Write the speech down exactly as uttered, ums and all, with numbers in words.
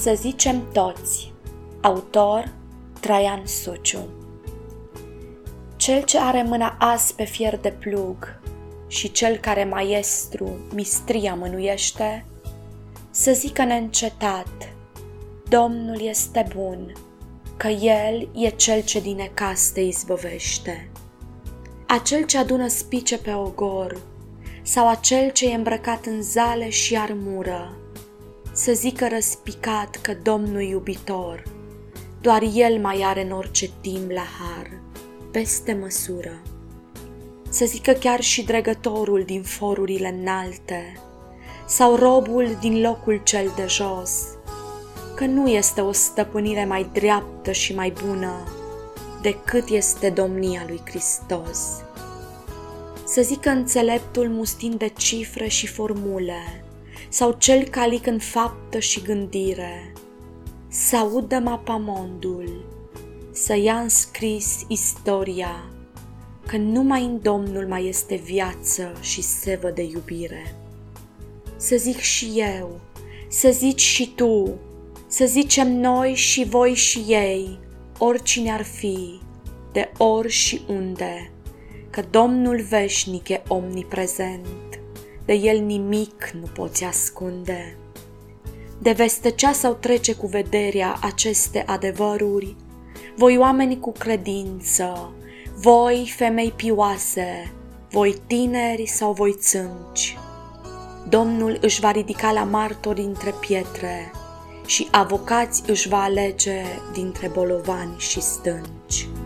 Să zicem toți. Autor Traian Suciu. Cel ce are mâna azi pe fier de plug și cel care maestru mistria mânuiește, să zică neîncetat: Domnul este bun, că El e Cel ce din necaz te izbăvește. Acel ce adună spice pe ogor sau acel ce e îmbrăcat în zale și armură, să zică răspicat că Domnul iubitor, doar El mai are în orice timp la har, peste măsură. Să zică chiar și dregătorul din forurile înalte sau robul din locul cel de jos, că nu este o stăpânire mai dreaptă și mai bună decât este domnia lui Hristos. Să zică înțeleptul mustind de cifre și formule sau cel calic în faptă și gândire, să audă mapamondul, să ia în scris istoria, că numai în Domnul mai este viață și sevă de iubire. Să zic și eu, să zici și tu, să zicem noi și voi și ei, oricine ar fi, de ori și unde, că Domnul veșnic e omniprezent, de El nimic nu poți ascunde. De vestăcea sau trece cu vederea aceste adevăruri, voi oameni cu credință, voi femei pioase, voi tineri sau voi țânci. Domnul își va ridica la martori dintre pietre și avocați își va alege dintre bolovani și stânci.